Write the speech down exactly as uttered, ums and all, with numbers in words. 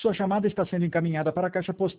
Sua chamada está sendo encaminhada para a caixa postal